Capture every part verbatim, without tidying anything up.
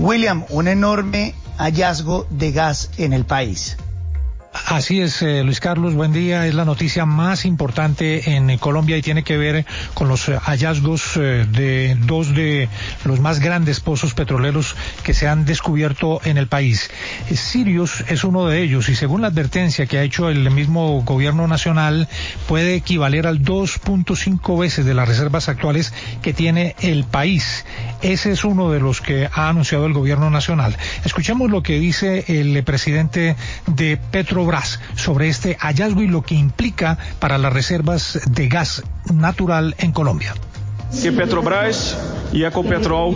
William, un enorme hallazgo de gas en el país. Así es, eh, Luis Carlos, buen día. Es la noticia más importante en Colombia y tiene que ver con los eh, hallazgos eh, de dos de los más grandes pozos petroleros que se han descubierto en el país. Eh, Sirius es uno de ellos y según la advertencia que ha hecho el mismo gobierno nacional puede equivaler al dos punto cinco veces de las reservas actuales que tiene el país. Ese es uno de los que ha anunciado el gobierno nacional. Escuchemos lo que dice el presidente de Petrobras sobre este hallazgo y lo que implica para las reservas de gas natural en Colombia. Que Petrobras e Ecopetrol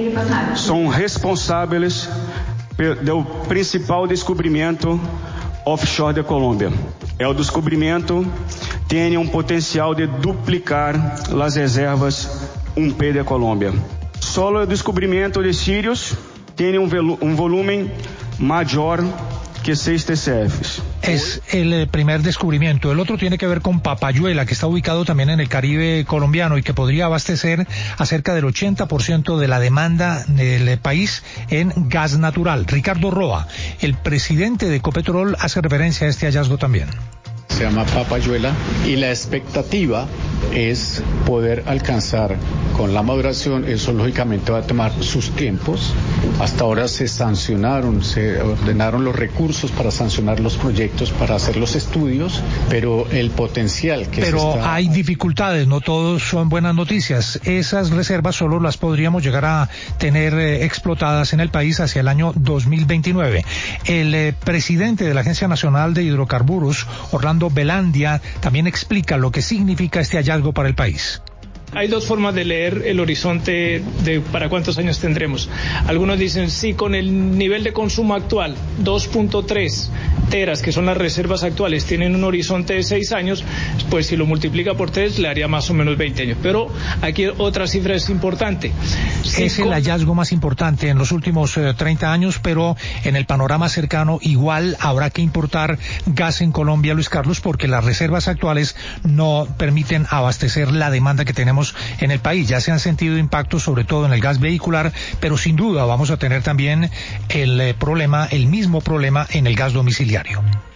são responsáveis pelo principal descobrimento offshore da Colômbia. É o descobrimento tem um potencial de duplicar as reservas um P da Colômbia. Só o descobrimento de Sirius tem um, um volume maior que seis T C Fs. Es el primer descubrimiento. El otro tiene que ver con Papayuela, que está ubicado también en el Caribe colombiano y que podría abastecer a cerca del ochenta por ciento de la demanda del país en gas natural. Ricardo Roa, el presidente de Ecopetrol, hace referencia a este hallazgo también. Se llama Papayuela y la expectativa es poder alcanzar con la maduración. Eso lógicamente va a tomar sus tiempos. Hasta ahora se sancionaron, se ordenaron los recursos para sancionar los proyectos, para hacer los estudios, pero el potencial que pero se está... hay dificultades, no todos son buenas noticias. Esas reservas solo las podríamos llegar a tener eh, explotadas en el país hacia el año dos mil veintinueve. El eh, presidente de la Agencia Nacional de Hidrocarburos, Orlando Velandia, también explica lo que significa este hallazgo para el país. Hay dos formas de leer el horizonte de para cuántos años tendremos. Algunos dicen, sí, con el nivel de consumo actual, dos punto tres teras, que son las reservas actuales, tienen un horizonte de seis años, pues si lo multiplica por tres, le haría más o menos veinte años. Pero aquí otra cifra es importante. Sí, es el con... hallazgo más importante en los últimos eh, treinta años, pero en el panorama cercano igual habrá que importar gas en Colombia, Luis Carlos, porque las reservas actuales no permiten abastecer la demanda que tenemos en el país. Ya se han sentido impactos sobre todo en el gas vehicular, pero sin duda vamos a tener también el eh, problema, el mismo problema en el gas domiciliario.